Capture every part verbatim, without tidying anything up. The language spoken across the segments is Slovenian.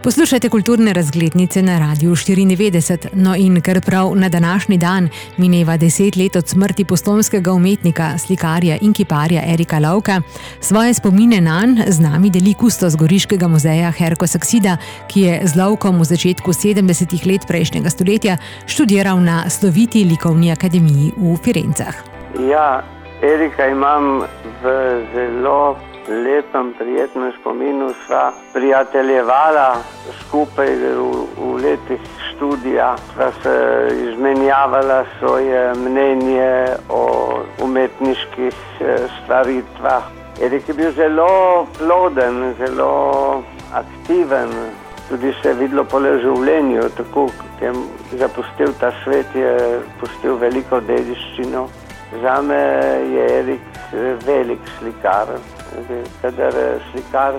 Poslušajte kulturne razglednice na Radiu štiriindevetdeset. No in ker prav na današnji dan mineva deset let od smrti postojnskega umetnika, slikarja in kiparja Erika Lovka, svoje spomine nanj z nami deli kustos Goriškega muzeja Herko Saksida, ki je z Lovkom v začetku sedemdesetih let prejšnjega stoletja študiral na sloviti likovni akademiji v Firencah. Ja, Erika imam v zelo lepem, prijetnem spominu. Sva prijateljevala skupaj v, v letih študija, sva se izmenjavala svoje mnenje o umetniških stvaritvah. Erik je bil zelo ploden, zelo aktiven, tudi se je videlo po življenju, tako kot je zapustil ta svet, je pustil veliko dediščino. Zame je Erik velik slikar. Kadar slikar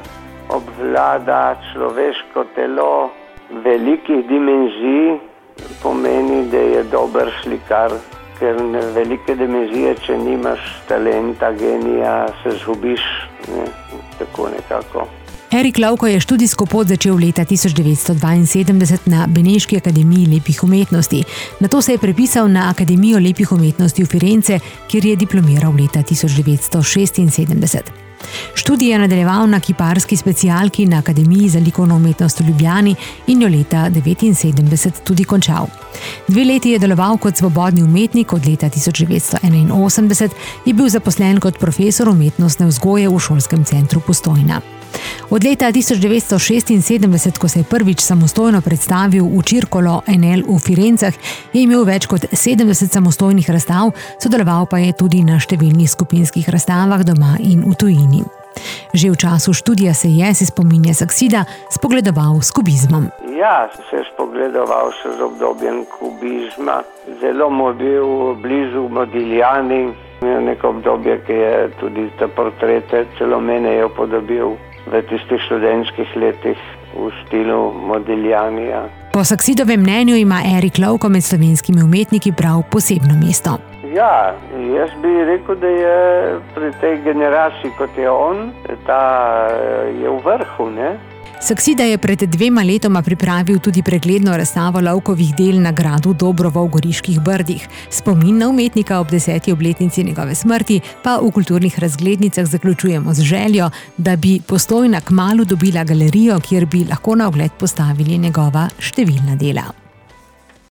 obvlada človeško telo velikih dimenzij, pomeni, da je dober slikar, ker velike dimenzije, če nimaš talenta, genija, se zgubiš, ne, tako nekako. Erik Lovko je študijsko pot začel leta tisoč devetsto dvainsedemdeset na Beneški akademiji lepih umetnosti. Nato se je prepisal na Akademijo lepih umetnosti v Firence, kjer je diplomiral leta tisoč devetsto šestinsedemdeset. Študij je nadaljeval na kiparski specialki na Akademiji za likovno umetnost v Ljubljani in jo leta devetinsedemdeset tudi končal. Dve leti je deloval kot svobodni umetnik, od leta tisoč devetsto enainosemdeset je bil zaposlen kot profesor umetnostne vzgoje v šolskem centru Postojna. Od leta tisoč devetsto šestinsedemdeset, ko se je prvič samostojno predstavil v Circolo Enel v Firencah, je imel več kot sedemdeset samostojnih razstav, sodeloval pa je tudi na številnih skupinskih razstavah doma in v tujini. Že v času študija se je, si spominja Saksida, spogledoval s kubizmom. Ja, se je spogledoval še z obdobjem kubizma. Zelo mu je bil blizu Modigliani, neko obdobje, ki je tudi te portrete, celo mene je upodobil v tistih študentskih letih v stilu Modiglianija. Po Saksidovem mnenju ima Erik Lovko med slovenskimi umetniki prav posebno mesto. Ja, jaz bi rekel, da je pri tej generaciji, kot je on, ta je v vrhu, ne? Saksida je pred dvema letoma pripravil tudi pregledno razstavo Lovkovih del na gradu Dobrovo v Goriških Brdih. Spomin na umetnika ob deseti obletnici njegove smrti pa v kulturnih razglednicah zaključujemo z željo, da bi Postojna kmalu dobila galerijo, kjer bi lahko na ogled postavili njegova številna dela.